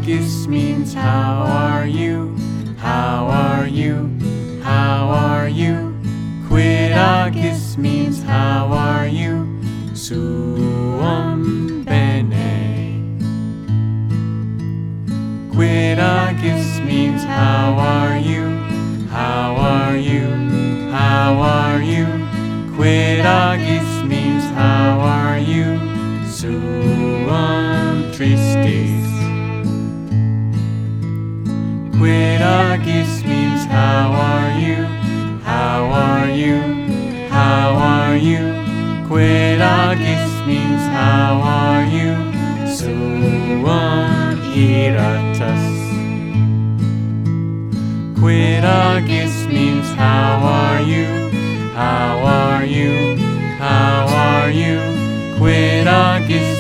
Quidagis means how are you? How are you? How are you? Quidagis means how are you? Suam bene. Quidagis means how are you? How are you? How are you? Quidagis means how are you? Suam tristis. Quidagis means how are you? How are you? How are you? Quidagis means how are you? Suam iratus. Quidagis means how are you? How are you? How are you? Quidagis